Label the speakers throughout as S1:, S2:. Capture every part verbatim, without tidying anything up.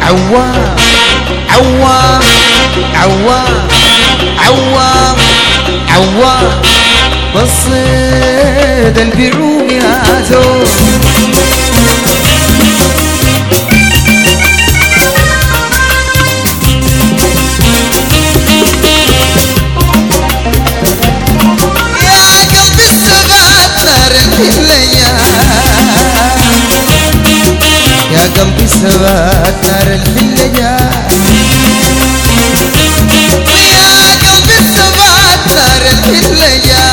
S1: عوام عوام عوام عوام عوام بالصيد البيعوم يا زول. يا قلبي السواد نار الحلة، يا قلبي السواد نار الحلة،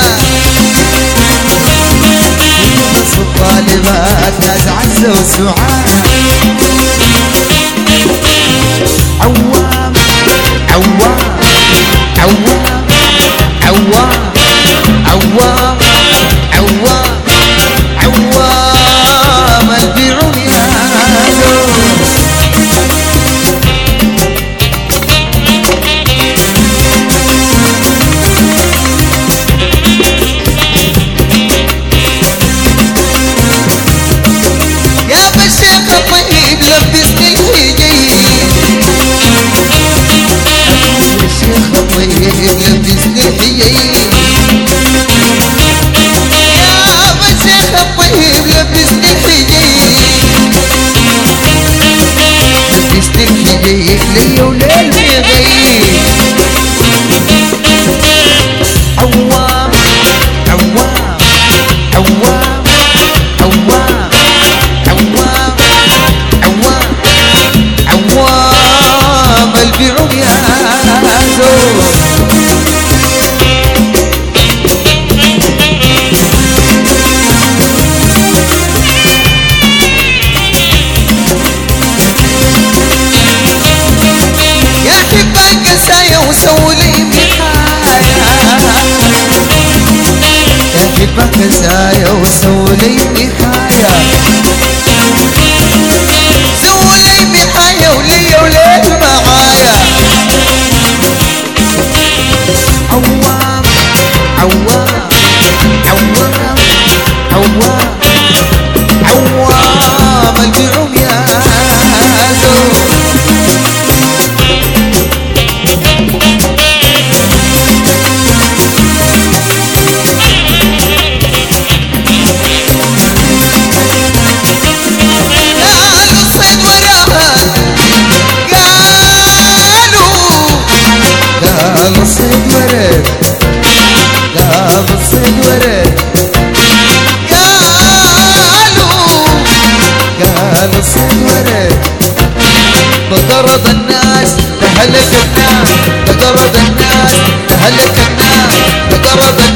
S1: ويبص الطالبات ناس عزة وسعاد. عوام عوام عوام عوام عوام عوام عوام البيعوم يا زول. يا بالشيخ الطيب لبسني الحجي، يا الشيخ الطيب لبسني الحجي، لبسني الحجي ليا وليل بيغيب. عوام عوام عوام عوام عوام عوام عوام البيعوم يا زول. وسولي بحايا يا حبك زايا وسولي بحايا، سولي بحايا وليا وليل معايا. عوام عوام عوام عوام عوام البيعوم يا زول. قال الصيد ورد، قال الصيد ورد، قالوا قال الصيد ورد. بطرد الناس تهلك الناس، بطرد الناس تهلك الناس، بطرد